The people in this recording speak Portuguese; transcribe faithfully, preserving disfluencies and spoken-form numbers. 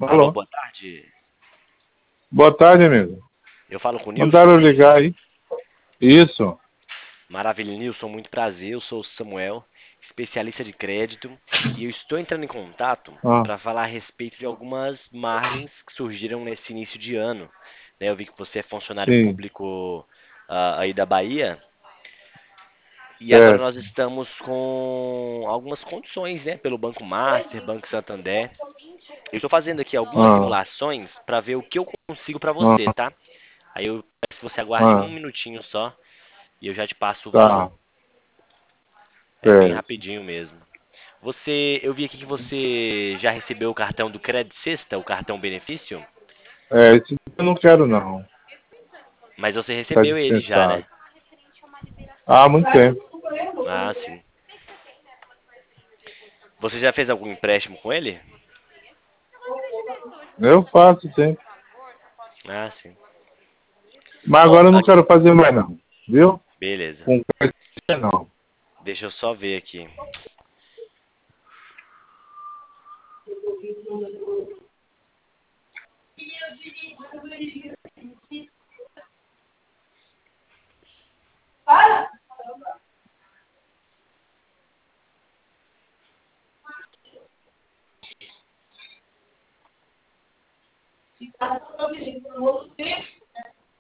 Alô, Alô? boa tarde. Boa tarde, amigo. Eu falo com o Mandaram Nilson. eu ligar aí. Isso. Maravilha, Nilson, muito prazer. Eu sou o Samuel, especialista de crédito, e eu estou entrando em contato Ah, para falar a respeito de algumas margens que surgiram nesse início de ano. Né, eu vi que você é funcionário sim, público ah, aí da Bahia, e agora certo. nós estamos com algumas condições, né, pelo Banco Master, Banco Santander. Eu estou fazendo aqui algumas Ah, simulações para ver o que eu consigo para você, ah, tá? Aí eu peço que você aguarde um ah, minutinho só e eu já te passo o valor. tá, É bem certo. rapidinho mesmo. Você, eu vi aqui que você já recebeu o cartão do Credit Sexta, o cartão benefício, É, esse eu não quero não. mas você Tá recebeu ele já, né? dispensado. Ah, há muito tempo. Ah, sim. Você já fez algum empréstimo com ele? Eu faço sempre. Ah, sim. Mas Ó, agora eu não aqui, quero fazer mais não. Viu? beleza. Com crédito não. Deixa eu só ver aqui.